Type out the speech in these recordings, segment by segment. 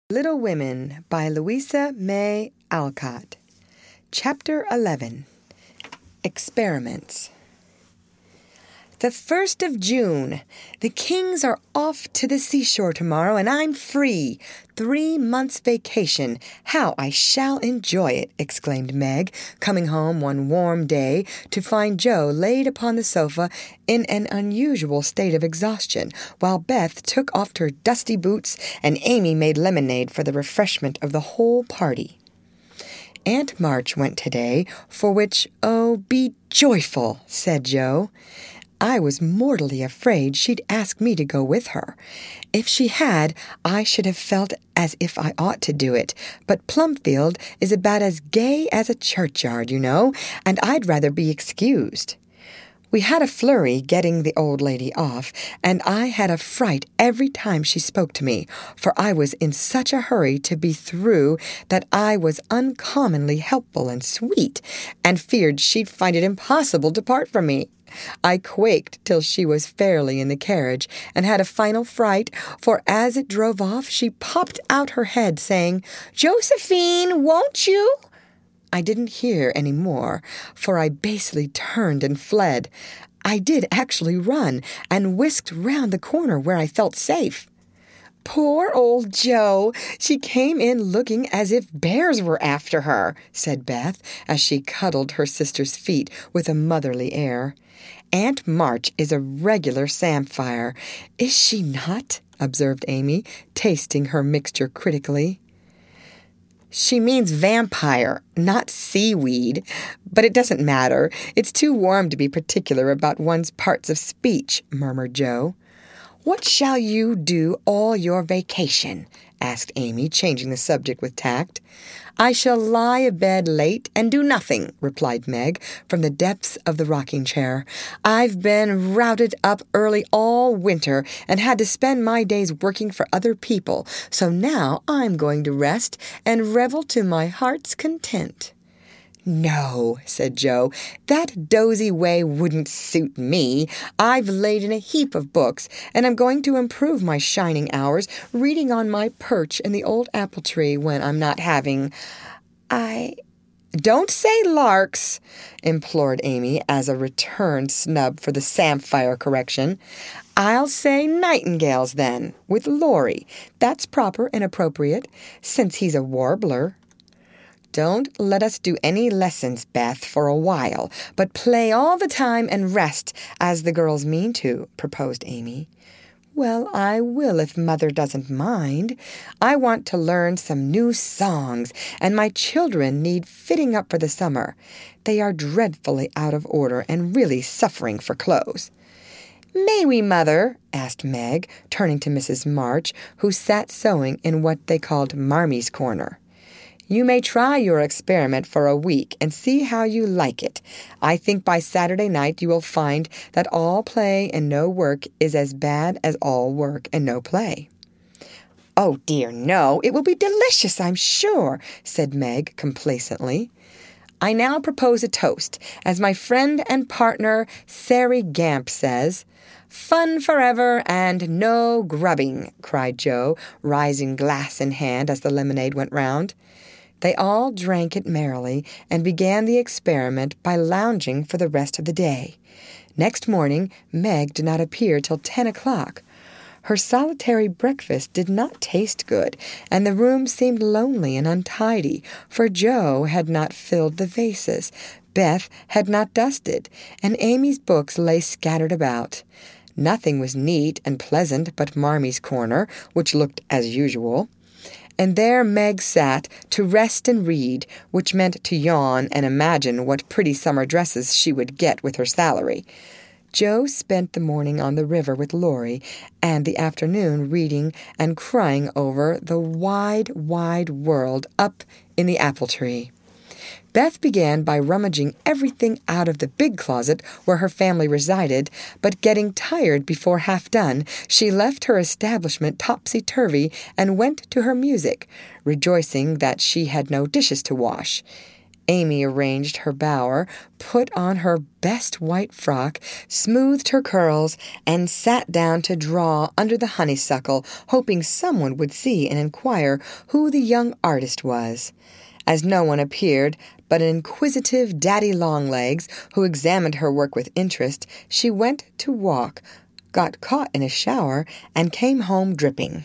Little Women by Louisa May Alcott. Chapter 11. Experiments. The 1st of June. The Kings are off to the seashore tomorrow, and I'm free. 3 months' vacation. How I shall enjoy it, exclaimed Meg, coming home one warm day to find Joe laid upon the sofa in an unusual state of exhaustion, while Beth took off her dusty boots and Amy made lemonade for the refreshment of the whole party. Aunt March went today, for which, oh, be joyful, said Joe. I was mortally afraid she'd ask me to go with her. If she had, I should have felt as if I ought to do it. But Plumfield is about as gay as a churchyard, you know, and I'd rather be excused. We had a flurry getting the old lady off, and I had a fright every time she spoke to me, for I was in such a hurry to be through that I was uncommonly helpful and sweet, and feared she'd find it impossible to part from me. I quaked till she was fairly in the carriage, and had a final fright, for as it drove off she popped out her head, saying, "Josephine, won't you?" I didn't hear any more, for I basely turned and fled. I did actually run, and whisked round the corner where I felt safe. "Poor old Joe! She came in looking as if bears were after her," said Beth, as she cuddled her sister's feet with a motherly air. "Aunt March is a regular samphire, is she not?" observed Amy, tasting her mixture critically. "She means vampire, not seaweed. But it doesn't matter. It's too warm to be particular about one's parts of speech," murmured Joe. "What shall you do all your vacation?" asked Amy, changing the subject with tact. "I shall lie abed late and do nothing," replied Meg, from the depths of the rocking chair. "I've been routed up early all winter and had to spend my days working for other people, so now I'm going to rest and revel to my heart's content." "No," said Joe, "that dozy way wouldn't suit me. I've laid in a heap of books, and I'm going to improve my shining hours reading on my perch in the old apple tree when I'm not having... "Don't say larks," implored Amy, as a return snub for the samphire correction. "I'll say nightingales, then, with Laurie. That's proper and appropriate, since he's a warbler." "Don't let us do any lessons, Beth, for a while, but play all the time and rest, as the girls mean to," proposed Amy. "Well, I will if Mother doesn't mind. I want to learn some new songs, and my children need fitting up for the summer. They are dreadfully out of order and really suffering for clothes." "May we, Mother?" asked Meg, turning to Mrs. March, who sat sewing in what they called Marmy's corner. "You may try your experiment for a week and see how you like it. I think by Saturday night you will find that all play and no work is as bad as all work and no play." "Oh, dear, no. It will be delicious, I'm sure," said Meg complacently. "I now propose a toast, as my friend and partner, Sari Gamp, says. 'Fun forever and no grubbing,'" cried Joe, rising glass in hand as the lemonade went round. They all drank it merrily, and began the experiment by lounging for the rest of the day. Next morning Meg did not appear till 10 o'clock. Her solitary breakfast did not taste good, and the room seemed lonely and untidy, for Joe had not filled the vases, Beth had not dusted, and Amy's books lay scattered about. Nothing was neat and pleasant but Marmy's corner, which looked as usual. And there Meg sat to rest and read, which meant to yawn and imagine what pretty summer dresses she would get with her salary. Joe spent the morning on the river with Laurie, and the afternoon reading and crying over the wide, wide world up in the apple tree. Beth began by rummaging everything out of the big closet where her family resided, but getting tired before half done, she left her establishment topsy-turvy and went to her music, rejoicing that she had no dishes to wash. Amy arranged her bower, put on her best white frock, smoothed her curls, and sat down to draw under the honeysuckle, hoping someone would see and inquire who the young artist was. As no one appeared but an inquisitive Daddy-Long-Legs, who examined her work with interest, she went to walk, got caught in a shower, and came home dripping.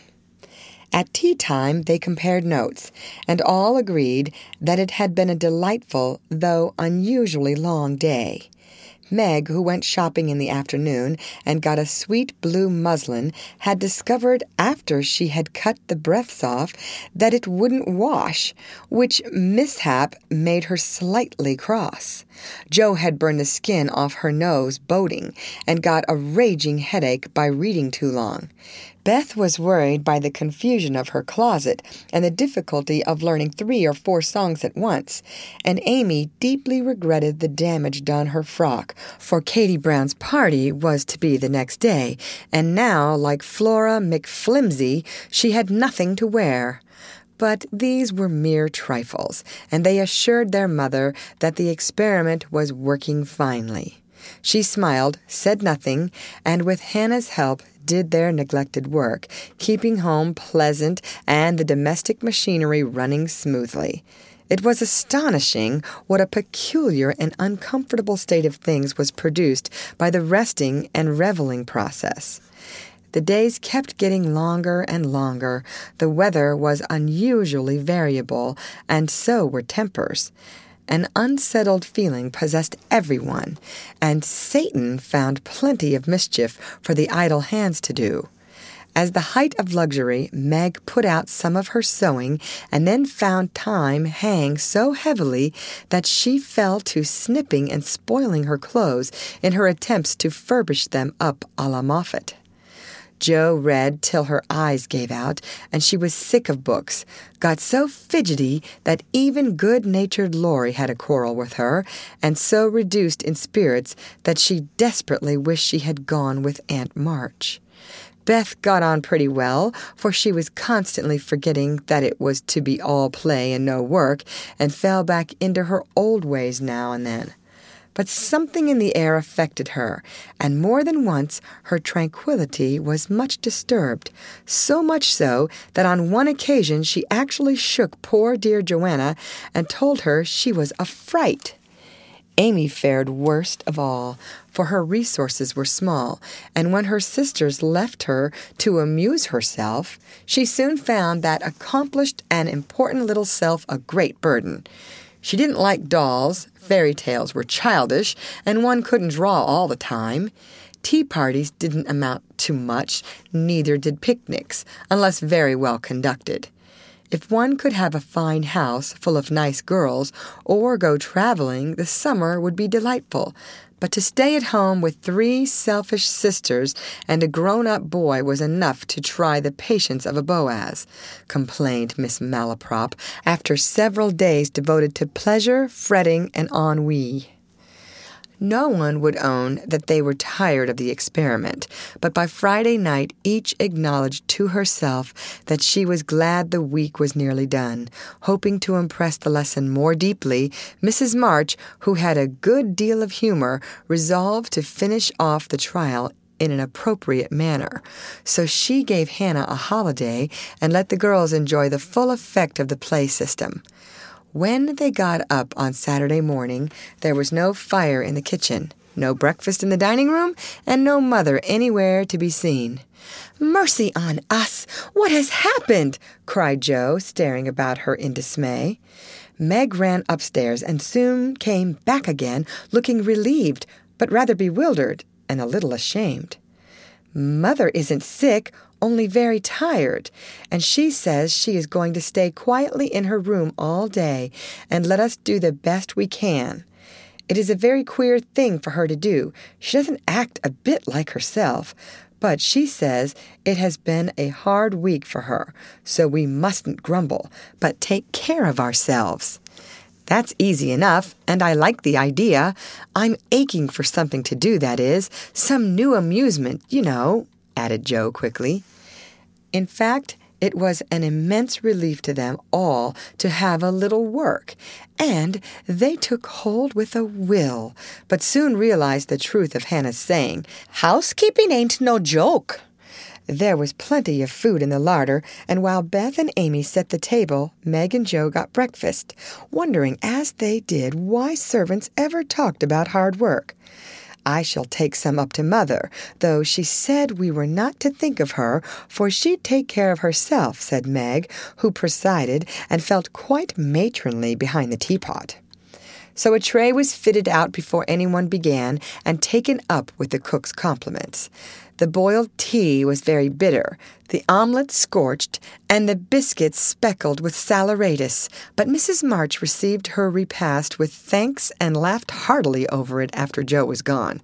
At tea-time they compared notes, and all agreed that it had been a delightful, though unusually long day. Meg, who went shopping in the afternoon and got a sweet blue muslin, had discovered after she had cut the breadths off that it wouldn't wash, which mishap made her slightly cross. Jo had burned the skin off her nose boating and got a raging headache by reading too long. Beth was worried by the confusion of her closet and the difficulty of learning 3 or 4 songs at once, and Amy deeply regretted the damage done her frock, for Katie Brown's party was to be the next day, and now, like Flora McFlimsy, she had nothing to wear. But these were mere trifles, and they assured their mother that the experiment was working finely. She smiled, said nothing, and with Hannah's help did their neglected work, keeping home pleasant and the domestic machinery running smoothly. It was astonishing what a peculiar and uncomfortable state of things was produced by the resting and reveling process. The days kept getting longer and longer. The weather was unusually variable, and so were tempers. An unsettled feeling possessed everyone, and Satan found plenty of mischief for the idle hands to do. As the height of luxury, Meg put out some of her sewing and then found time hang so heavily that she fell to snipping and spoiling her clothes in her attempts to furbish them up a la Moffat. Jo read till her eyes gave out, and she was sick of books, got so fidgety that even good-natured Laurie had a quarrel with her, and so reduced in spirits that she desperately wished she had gone with Aunt March. Beth got on pretty well, for she was constantly forgetting that it was to be all play and no work, and fell back into her old ways now and then. But something in the air affected her, and more than once her tranquillity was much disturbed, so much so that on one occasion she actually shook poor dear Joanna and told her she was a fright. Amy fared worst of all, for her resources were small, and when her sisters left her to amuse herself, she soon found that accomplished and important little self a great burden. She didn't like dolls, fairy tales were childish, and one couldn't draw all the time. Tea parties didn't amount to much, neither did picnics, unless very well conducted. If one could have a fine house full of nice girls, or go traveling, the summer would be delightful. But to stay at home with 3 selfish sisters and a grown-up boy was enough to try the patience of a Boaz, complained Miss Malaprop, after several days devoted to pleasure, fretting, and ennui. No one would own that they were tired of the experiment, but by Friday night each acknowledged to herself that she was glad the week was nearly done. Hoping to impress the lesson more deeply, Mrs. March, who had a good deal of humor, resolved to finish off the trial in an appropriate manner. So she gave Hannah a holiday and let the girls enjoy the full effect of the play system. When they got up on Saturday morning, there was no fire in the kitchen, no breakfast in the dining room, and no mother anywhere to be seen. "Mercy on us! What has happened?" cried Jo, staring about her in dismay. Meg ran upstairs and soon came back again, looking relieved, but rather bewildered and a little ashamed. "Mother isn't sick, only very tired, and she says she is going to stay quietly in her room all day and let us do the best we can. It is a very queer thing for her to do. She doesn't act a bit like herself, but she says it has been a hard week for her, so we mustn't grumble, but take care of ourselves." "That's easy enough, and I like the idea. I'm aching for something to do, that is, some new amusement, you know," added Jo quickly. In fact, It was an immense relief to them all to have a little work, and they took hold with a will, but soon realized the truth of Hannah's saying, "Housekeeping ain't no joke." There was plenty of food in the larder, and while Beth and Amy set the table, Meg and Joe got breakfast, wondering as they did why servants ever talked about hard work. "I shall take some up to Mother, though she said we were not to think of her, for she'd take care of herself," said Meg, who presided and felt quite matronly behind the teapot. So a tray was fitted out before anyone began and taken up with the cook's compliments. The boiled tea was very bitter, the omelet scorched, and the biscuits speckled with saleratus, but Mrs. March received her repast with thanks and laughed heartily over it after Joe was gone.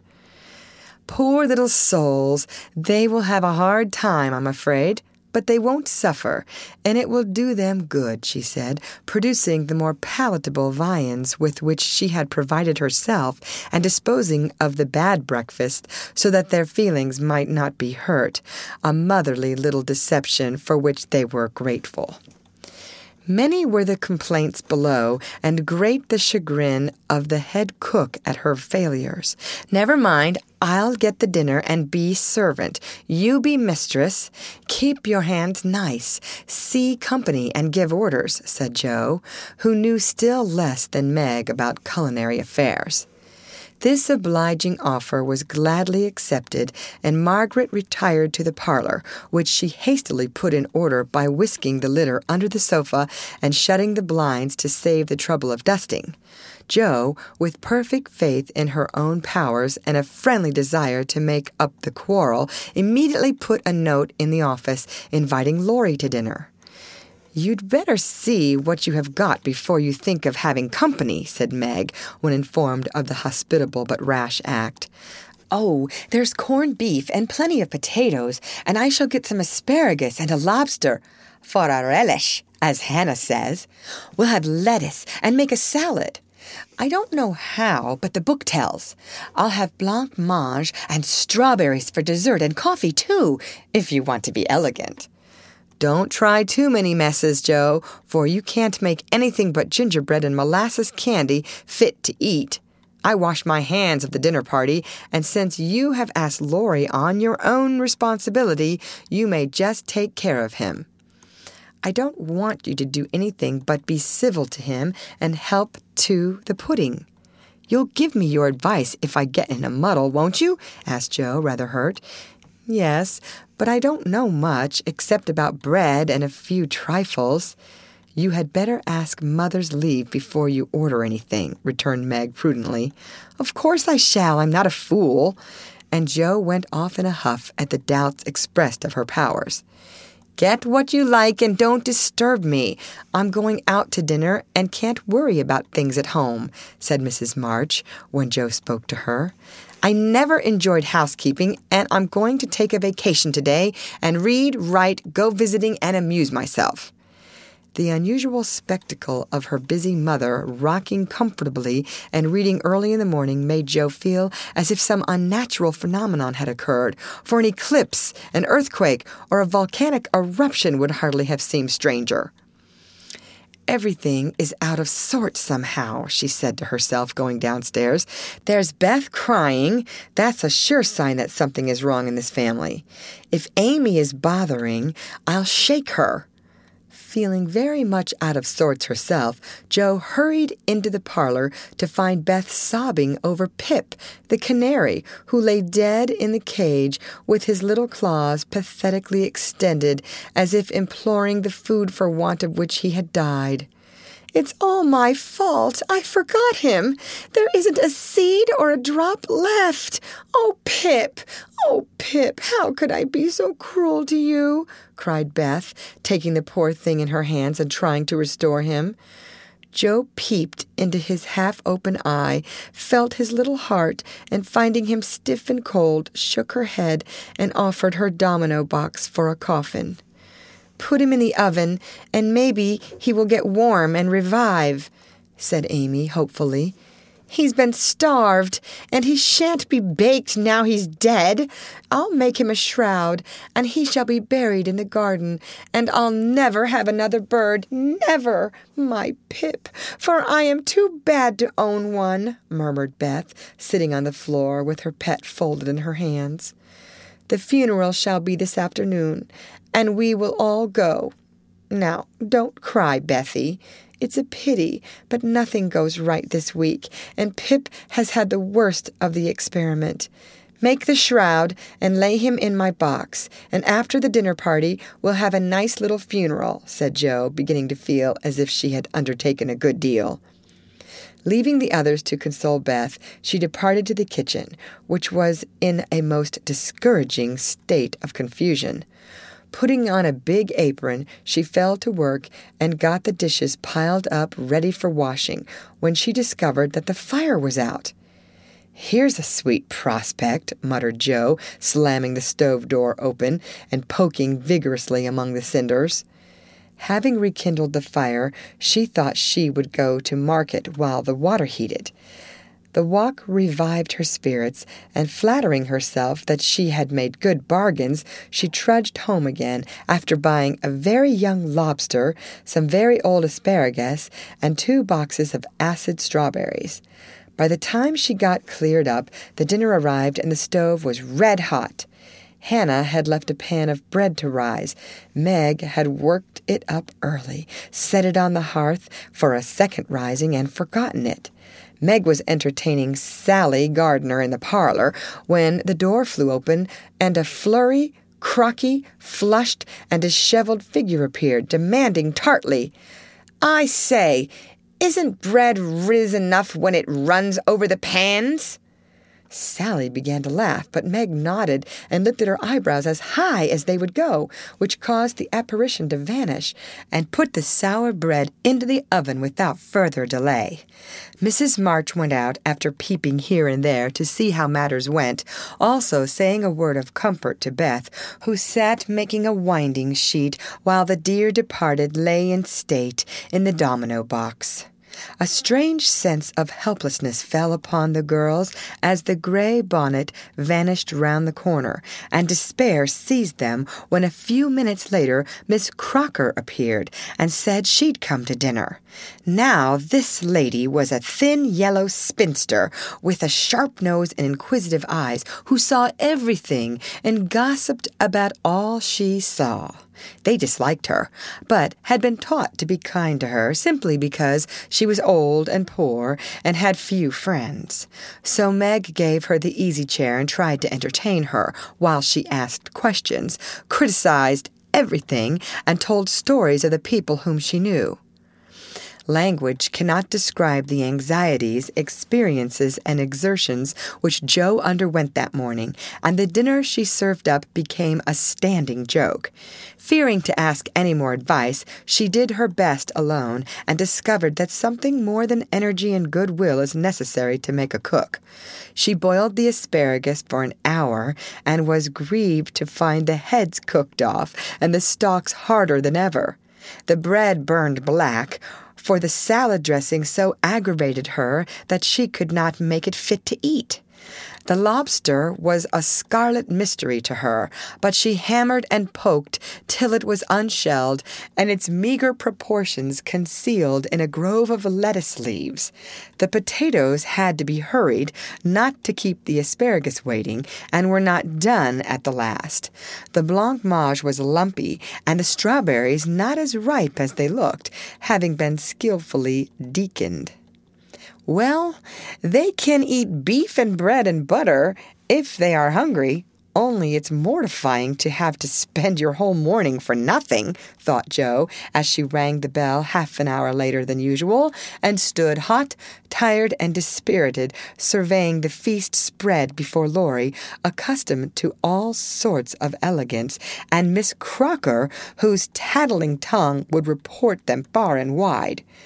"Poor little souls, they will have a hard time, I'm afraid. But they won't suffer, and it will do them good," she said, producing the more palatable viands with which she had provided herself and disposing of the bad breakfast so that their feelings might not be hurt, a motherly little deception for which they were grateful. Many were the complaints below, and great the chagrin of the head cook at her failures. "Never mind, I'll get the dinner and be servant. You be mistress. Keep your hands nice. See company and give orders," said Joe, who knew still less than Meg about culinary affairs. This obliging offer was gladly accepted, and Margaret retired to the parlor, which she hastily put in order by whisking the litter under the sofa and shutting the blinds to save the trouble of dusting. Joe, with perfect faith in her own powers and a friendly desire to make up the quarrel, immediately put a note in the office inviting Laurie to dinner. "You'd better see what you have got before you think of having company," said Meg, when informed of the hospitable but rash act. "Oh, there's corned beef and plenty of potatoes, and I shall get some asparagus and a lobster, for a relish, as Hannah says. We'll have lettuce and make a salad. I don't know how, but the book tells. I'll have blanc mange and strawberries for dessert and coffee, too, if you want to be elegant. Don't try too many messes, Joe, for you can't make anything but gingerbread and molasses candy fit to eat. I washed my hands of the dinner party, and since you have asked Laurie on your own responsibility, you may just take care of him. I don't want you to do anything but be civil to him and help to the pudding. You'll give me your advice if I get in a muddle, won't you?" asked Joe, rather hurt. "Yes, but I don't know much, except about bread and a few trifles." "You had better ask Mother's leave before you order anything," returned Meg prudently. "Of course I shall. I'm not a fool." And Joe went off in a huff at the doubts expressed of her powers. "Get what you like and don't disturb me. I'm going out to dinner and can't worry about things at home," said Mrs. March when Joe spoke to her. "I never enjoyed housekeeping, and I'm going to take a vacation today and read, write, go visiting, and amuse myself." The unusual spectacle of her busy mother rocking comfortably and reading early in the morning made Joe feel as if some unnatural phenomenon had occurred, for an eclipse, an earthquake, or a volcanic eruption would hardly have seemed stranger. "Everything is out of sorts somehow," she said to herself, going downstairs. "There's Beth crying. That's a sure sign that something is wrong in this family. If Amy is bothering, I'll shake her." Feeling very much out of sorts herself, Joe hurried into the parlor to find Beth sobbing over Pip, the canary, who lay dead in the cage with his little claws pathetically extended, as if imploring the food for want of which he had died. "It's all my fault. I forgot him. There isn't a seed or a drop left. Oh, Pip! Oh, Pip! How could I be so cruel to you?" cried Beth, taking the poor thing in her hands and trying to restore him. Joe peeped into his half-open eye, felt his little heart, and finding him stiff and cold, shook her head and offered her domino box for a coffin. "Put him in the oven, and maybe he will get warm and revive," said Amy hopefully. He's been starved, and he shan't be baked now he's dead. I'll make him a shroud, and he shall be buried in the garden, and I'll never have another bird, never, my Pip, for I am too bad to own one," murmured Beth, sitting on the floor with her pet folded in her hands. "The funeral shall be this afternoon, and we will all go. Now, don't cry, Bethy. It's a pity, but nothing goes right this week, and Pip has had the worst of the experiment. Make the shroud and lay him in my box, and after the dinner party we'll have a nice little funeral," said Jo, beginning to feel as if she had undertaken a good deal. Leaving the others to console Beth, she departed to the kitchen, which was in a most discouraging state of confusion. Putting on a big apron, she fell to work and got the dishes piled up ready for washing when she discovered that the fire was out. "Here's a sweet prospect," muttered Jo, slamming the stove door open and poking vigorously among the cinders. Having rekindled the fire, she thought she would go to market while the water heated. The walk revived her spirits, and flattering herself that she had made good bargains, she trudged home again after buying a very young lobster, some very old asparagus, and 2 boxes of acid strawberries. By the time she got cleared up, the dinner arrived and the stove was red hot. Hannah had left a pan of bread to rise. Meg had worked it up early, set it on the hearth for a second rising, and forgotten it. Meg was entertaining Sally Gardner in the parlor when the door flew open and a flurry, crocky, flushed, and disheveled figure appeared, demanding tartly, "I say, isn't bread riz enough when it runs over the pans?" Sally began to laugh, but Meg nodded and lifted her eyebrows as high as they would go, which caused the apparition to vanish, and put the sour bread into the oven without further delay. Mrs. March went out, after peeping here and there to see how matters went, also saying a word of comfort to Beth, who sat making a winding sheet while the dear departed lay in state in the domino box. A strange sense of helplessness fell upon the girls as the gray bonnet vanished round the corner, and despair seized them when a few minutes later Miss Crocker appeared and said she'd come to dinner. Now this lady was a thin yellow spinster with a sharp nose and inquisitive eyes, who saw everything and gossiped about all she saw. They disliked her, but had been taught to be kind to her simply because she was old and poor and had few friends. So Meg gave her the easy chair and tried to entertain her while she asked questions, criticized everything, and told stories of the people whom she knew. Language cannot describe the anxieties, experiences, and exertions which Jo underwent that morning, and the dinner she served up became a standing joke. Fearing to ask any more advice, she did her best alone, and discovered that something more than energy and goodwill is necessary to make a cook. She boiled the asparagus for an hour, and was grieved to find the heads cooked off, and the stalks harder than ever. The bread burned black, for the salad dressing so aggravated her that she could not make it fit to eat. The lobster was a scarlet mystery to her, but she hammered and poked till it was unshelled, and its meager proportions concealed in a grove of lettuce leaves. The potatoes had to be hurried, not to keep the asparagus waiting, and were not done at the last. The blancmange was lumpy, and the strawberries not as ripe as they looked, having been skillfully deaconed. "Well, they can eat beef and bread and butter if they are hungry, only it's mortifying to have to spend your whole morning for nothing," thought Jo, as she rang the bell half an hour later than usual, and stood hot, tired, and dispirited, surveying the feast spread before Laurie, accustomed to all sorts of elegance, and Miss Crocker, whose tattling tongue would report them far and wide.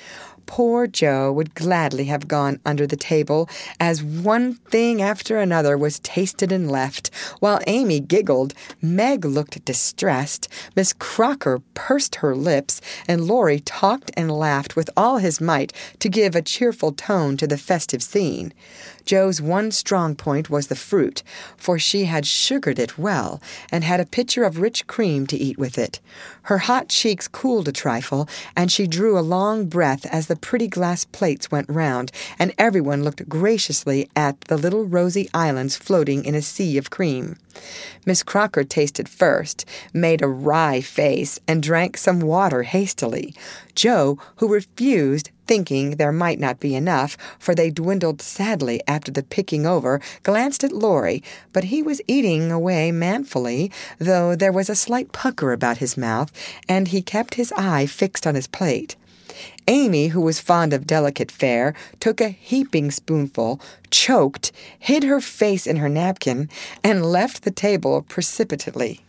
Poor Joe would gladly have gone under the table, as one thing after another was tasted and left. While Amy giggled, Meg looked distressed, Miss Crocker pursed her lips, and Laurie talked and laughed with all his might to give a cheerful tone to the festive scene. Joe's one strong point was the fruit, for she had sugared it well, and had a pitcher of rich cream to eat with it. Her hot cheeks cooled a trifle, and she drew a long breath as the pretty glass plates went round, and everyone looked graciously at the little rosy islands floating in a sea of cream. Miss Crocker tasted first, made a wry face, and drank some water hastily. Joe, who refused, thinking there might not be enough, for they dwindled sadly after the picking over, glanced at Laurie, but he was eating away manfully, though there was a slight pucker about his mouth, and he kept his eye fixed on his plate. Amy, who was fond of delicate fare, took a heaping spoonful, choked, hid her face in her napkin, and left the table precipitately.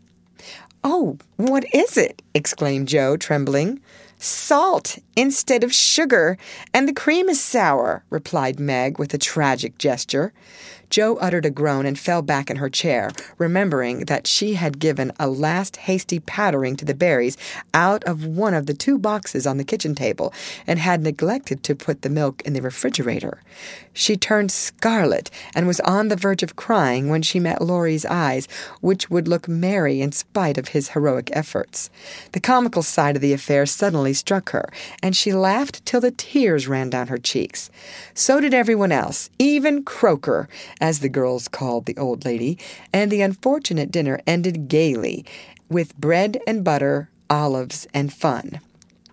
"Oh, what is it?" exclaimed Joe, trembling. "Salt instead of sugar, and the cream is sour," replied Meg with a tragic gesture. Joe uttered a groan and fell back in her chair, remembering that she had given a last hasty powdering to the berries out of one of the 2 boxes on the kitchen table, and had neglected to put the milk in the refrigerator. She turned scarlet and was on the verge of crying when she met Laurie's eyes, which would look merry in spite of his heroic efforts. The comical side of the affair suddenly struck her, and she laughed till the tears ran down her cheeks. So did everyone else, even Croker, as the girls called the old lady, and the unfortunate dinner ended gaily, with bread and butter, olives, and fun.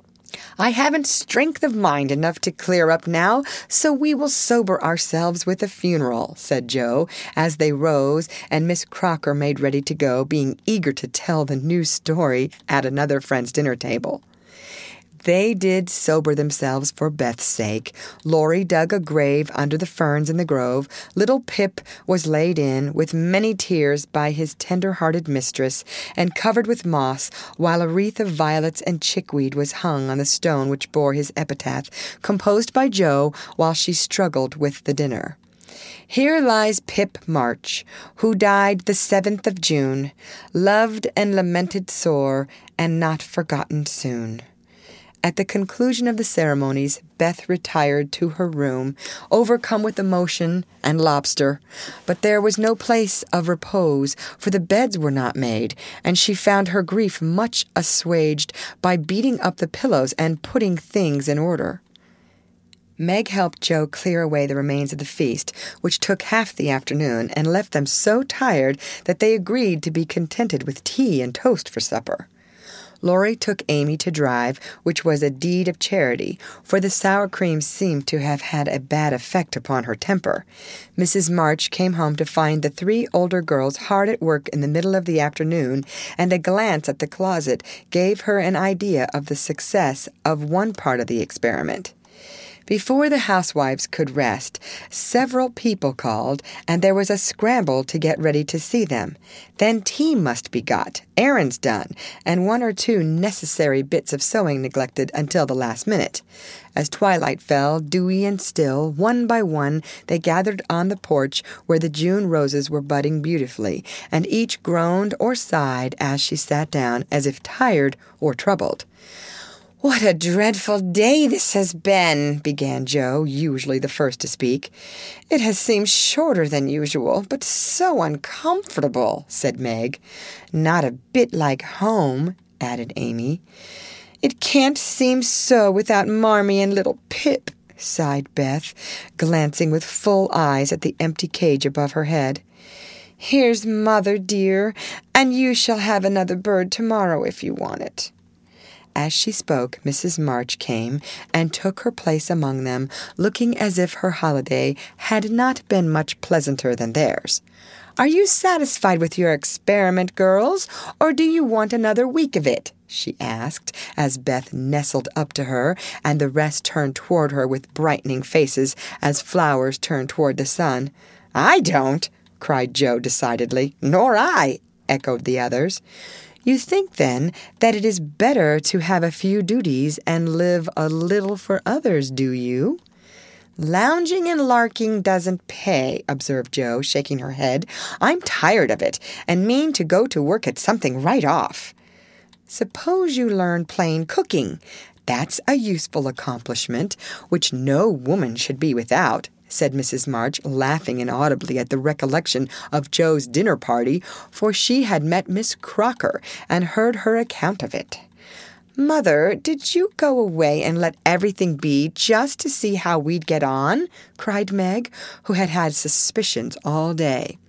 "I haven't strength of mind enough to clear up now, so we will sober ourselves with a funeral," said Joe, as they rose and Miss Crocker made ready to go, being eager to tell the new story at another friend's dinner table. They did sober themselves for Beth's sake. Laurie dug a grave under the ferns in the grove. Little Pip was laid in, with many tears, by his tender-hearted mistress, and covered with moss, while a wreath of violets and chickweed was hung on the stone which bore his epitaph, composed by Joe while she struggled with the dinner. "Here lies Pip March, who died the 7th of June, loved and lamented sore, and not forgotten soon." At the conclusion of the ceremonies, Beth retired to her room, overcome with emotion and lobster. But there was no place of repose, for the beds were not made, and she found her grief much assuaged by beating up the pillows and putting things in order. Meg helped Joe clear away the remains of the feast, which took half the afternoon, and left them so tired that they agreed to be contented with tea and toast for supper. Laurie took Amy to drive, which was a deed of charity, for the sour cream seemed to have had a bad effect upon her temper. Mrs. March came home to find the 3 older girls hard at work in the middle of the afternoon, and a glance at the closet gave her an idea of the success of one part of the experiment. Before the housewives could rest, several people called, and there was a scramble to get ready to see them. Then tea must be got, errands done, and 1 or 2 necessary bits of sewing neglected until the last minute. As twilight fell, dewy and still, one by one, they gathered on the porch where the June roses were budding beautifully, and each groaned or sighed as she sat down, as if tired or troubled. "What a dreadful day this has been," began Joe, usually the first to speak. "It has seemed shorter than usual, but so uncomfortable," said Meg. "Not a bit like home," added Amy. "It can't seem so without Marmee and little Pip," sighed Beth, glancing with full eyes at the empty cage above her head. "Here's Mother, dear, and you shall have another bird tomorrow if you want it." As she spoke, Mrs. March came and took her place among them, looking as if her holiday had not been much pleasanter than theirs. "Are you satisfied with your experiment, girls, or do you want another week of it?" she asked, as Beth nestled up to her, and the rest turned toward her with brightening faces, as flowers turn toward the sun. "I don't," cried Joe decidedly. "Nor I," echoed the others. You think, then, that it is better to have a few duties and live a little for others, do you?" "Lounging and larking doesn't pay," observed Jo, shaking her head. "I'm tired of it, and mean to go to work at something right off." "Suppose you learn plain cooking. That's a useful accomplishment, which no woman should be without," said Mrs. March, laughing inaudibly at the recollection of Jo's dinner party, for she had met Miss Crocker and heard her account of it. "Mother, did you go away and let everything be just to see how we'd get on?" cried Meg, who had had suspicions all day.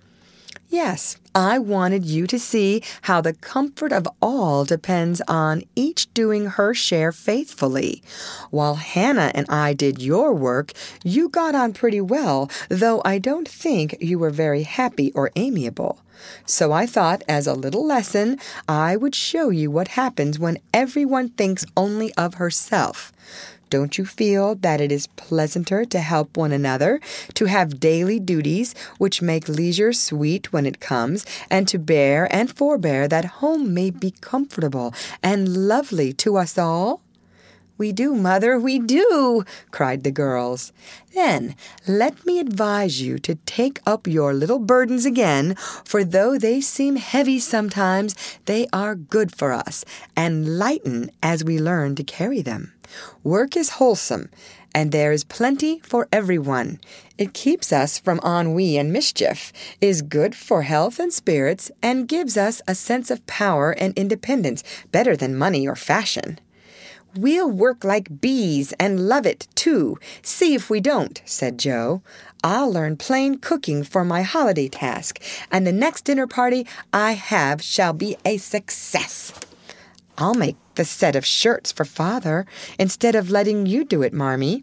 "Yes, I wanted you to see how the comfort of all depends on each doing her share faithfully. While Hannah and I did your work, you got on pretty well, though I don't think you were very happy or amiable. So I thought, as a little lesson, I would show you what happens when everyone thinks only of herself. Don't you feel that it is pleasanter to help one another, to have daily duties which make leisure sweet when it comes, and to bear and forbear that home may be comfortable and lovely to us all?" "We do, Mother, we do," cried the girls. "Then let me advise you to take up your little burdens again, for though they seem heavy sometimes, they are good for us, and lighten as we learn to carry them. Work is wholesome, and there is plenty for everyone. It keeps us from ennui and mischief, is good for health and spirits, and gives us a sense of power and independence better than money or fashion." "We'll work like bees and love it, too. See if we don't," said Jo. "I'll learn plain cooking for my holiday task, and the next dinner party I have shall be a success. I'll make the set of shirts for Father, instead of letting you do it, Marmee."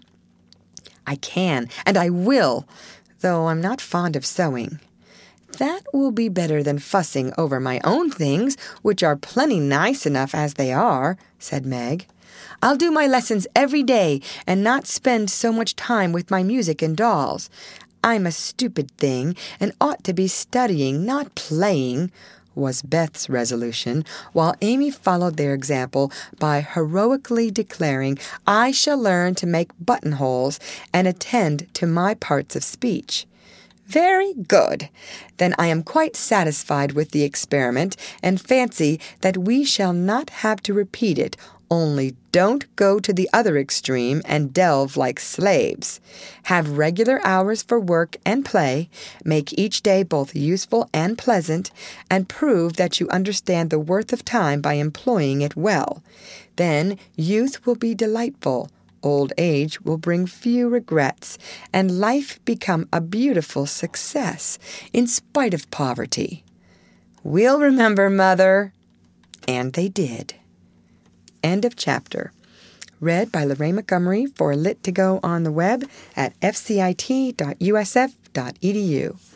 "I can, and I will, though I'm not fond of sewing." "That will be better than fussing over my own things, which are plenty nice enough as they are," said Meg. "I'll do my lessons every day and not spend so much time with my music and dolls. I'm a stupid thing and ought to be studying, not playing," was Beth's resolution, while Amy followed their example by heroically declaring, "I shall learn to make buttonholes and attend to my parts of speech." "Very good. Then I am quite satisfied with the experiment, and fancy that we shall not have to repeat it. Only don't go to the other extreme and delve like slaves. Have regular hours for work and play, make each day both useful and pleasant, and prove that you understand the worth of time by employing it well. Then youth will be delightful, old age will bring few regrets, and life become a beautiful success, in spite of poverty." "We'll remember, Mother." And they did. End of chapter. Read by Lorraine Montgomery for Lit2Go on the web at fcit.usf.edu.